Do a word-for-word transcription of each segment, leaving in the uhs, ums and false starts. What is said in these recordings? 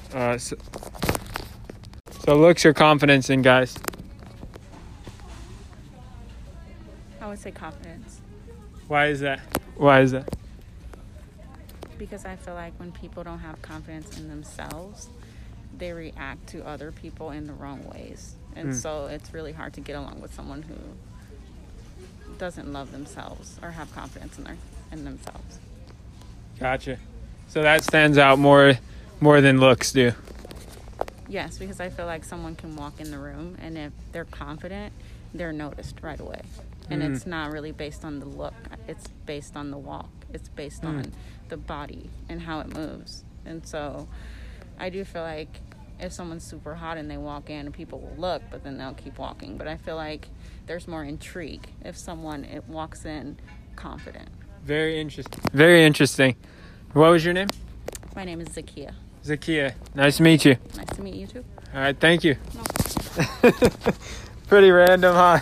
Uh, so, so looks or confidence in guys? I would say confidence. Why is that? Why is that? Because I feel like when people don't have confidence in themselves, they react to other people in the wrong ways. And mm. so it's really hard to get along with someone who doesn't love themselves or have confidence in their in themselves. Gotcha. So that stands out more more than looks do. Yes, because I feel like someone can walk in the room and if they're confident, they're noticed right away. And mm. it's not really based on the look. It's based on the walk. It's based mm. on the body and how it moves. And so I do feel like if someone's super hot and they walk in, people will look, but then they'll keep walking. But I feel like there's more intrigue if someone it walks in confident. Very interesting. Very interesting. What was your name? My name is Zakia. Zakia. Nice to meet you. Nice to meet you too. All right, thank you. No. Pretty random, huh?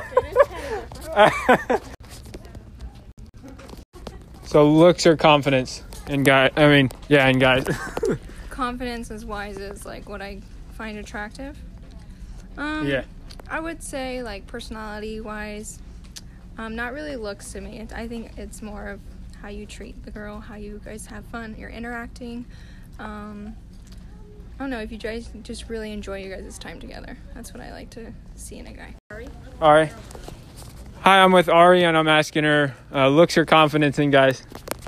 So looks or confidence in guy? I mean, yeah, in guys. Confidence as wise as like what I find attractive. Um, yeah. I would say like personality wise, um, not really looks to me. I think it's more of how you treat the girl, how you guys have fun, you're interacting. Um, I don't know if you guys just really enjoy your guys' time together. That's what I like to see in a guy. Ari? Ari. Hi, I'm with Ari, and I'm asking her uh, looks or confidence in guys.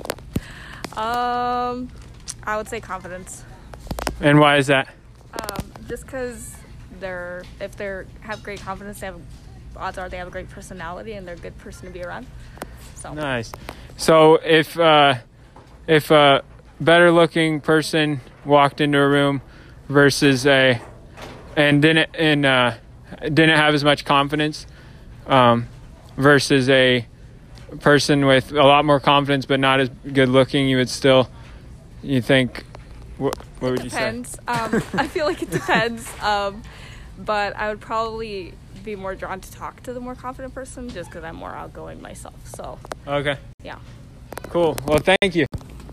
Um, I would say confidence. And why is that? Um, just because they're if they have great confidence, they have odds are they have a great personality and they're a good person to be around. So nice. So if uh, if a better looking person walked into a room versus a and didn't and uh, didn't have as much confidence um, versus a person with a lot more confidence but not as good looking, you would still you think what, what would you say? Depends. Um, I feel like it depends. Um, but I would probably be more drawn to talk to the more confident person just because I'm more outgoing myself. So okay. Yeah. Cool. Well, thank you.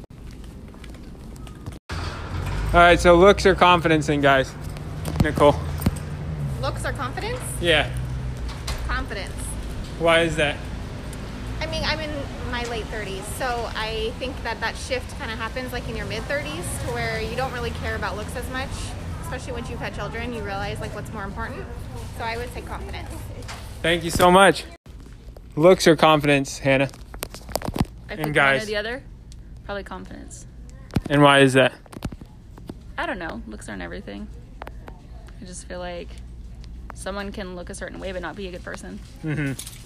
All right. So looks or confidence in guys? Nicole. Looks or confidence? Yeah. Confidence. Why is that? I mean, I'm in my late thirties, so I think that that shift kind of happens like in your mid thirties to where you don't really care about looks as much, especially once you've had children, you realize like what's more important. So I would say confidence. Thank you so much. Looks or confidence, Hannah? I And pick guys. one or the other. Probably confidence. And why is that? I don't know. Looks aren't everything. I just feel like someone can look a certain way but not be a good person. Mm-hmm.